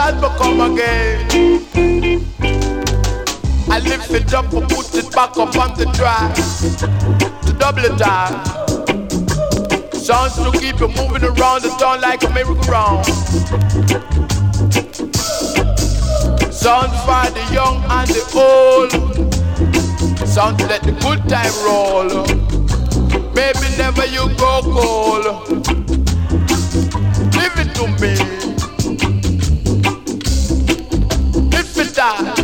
start to come again. I lift it up and put it back up on the drive to double it out. Sounds to keep you moving around the town like a merry-go-round. Sounds for the young and the old. Sound to let the good time roll. Baby, never you go cold. Give it to me. If it die.